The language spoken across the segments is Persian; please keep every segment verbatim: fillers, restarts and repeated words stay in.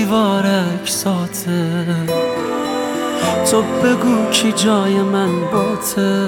دیوار اکساته. تو بگو کی جای من باته،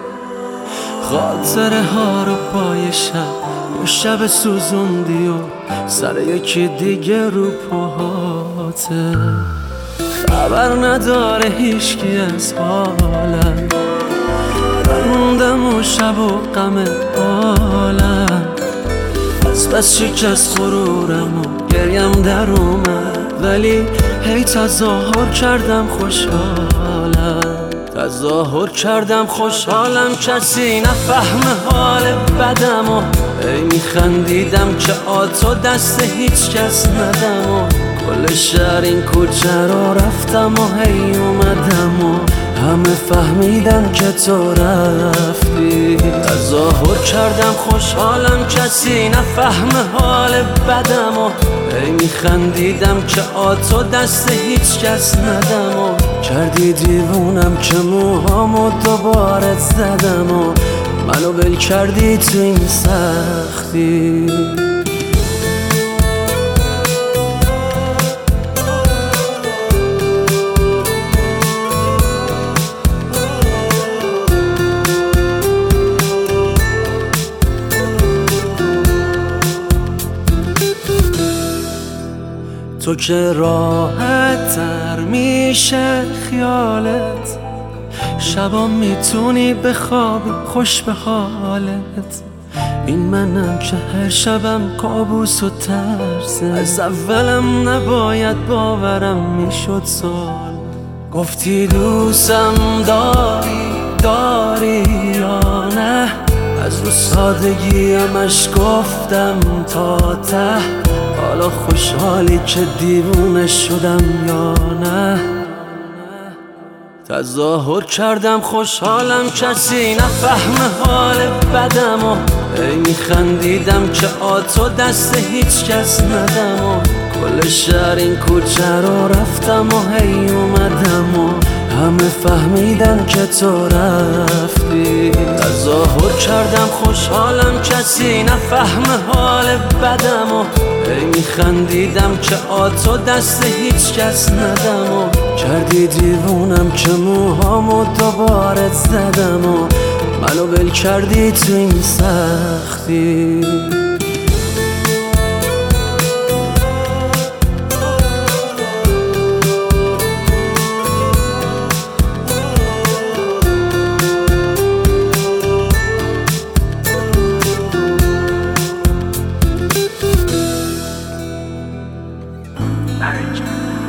خاطره ها رو پای شب و شب سوزوندی و سر یکی دیگه رو پاهاته. خبر نداره هیچکی از حالم، موندم و شب و غم عالم. از بس شکست غرورم و گریم در اومد، ولی هی تظاهر کردم خوشحالم. تظاهر کردم خوشحالم کسی نفهمه حال بدم و هی میخندیدم که آتو دست هیچ کس ندم و کل شهر این کوچه رو رفتم و هی اومدم و همه فهمیدن که تو رفتی. تظاهر کردم خوشحالم کسی نفهمه حال بدم و هی میخندیدم که آتو دست هیچ کس ندم و کردی دیوونم که موهامو دوباره زدم و منو ول کردی تو این سختی. تو که راحت تر میشه خیالت، شبا میتونی بخوابی خوش به حالت. این منم که هر شبم کابوس و ترسه، از اولم نباید باورم میشد سال. گفتی دوستم داری داری یا نه، از رو سادگیمش گفتم تا ته. حالا خوشحالی که دیوونه شدم یا نه؟ تظاهر کردم خوشحالم کسی نفهمه حال بدم و هی میخندیدم که آتو دست هیچ کس ندم و کل شهر این کوچه رو رفتم و هی اومدم و همه فهمیدن که تو رفتی. تظاهر کردم خوشحالم کسی نفهمه حال بدم و هی میخندیدم که آتو دست هیچ کس ندم و کردی دیوونم که موهامو دوباره زدم و منو ول کردی تو این سختی. Marriage.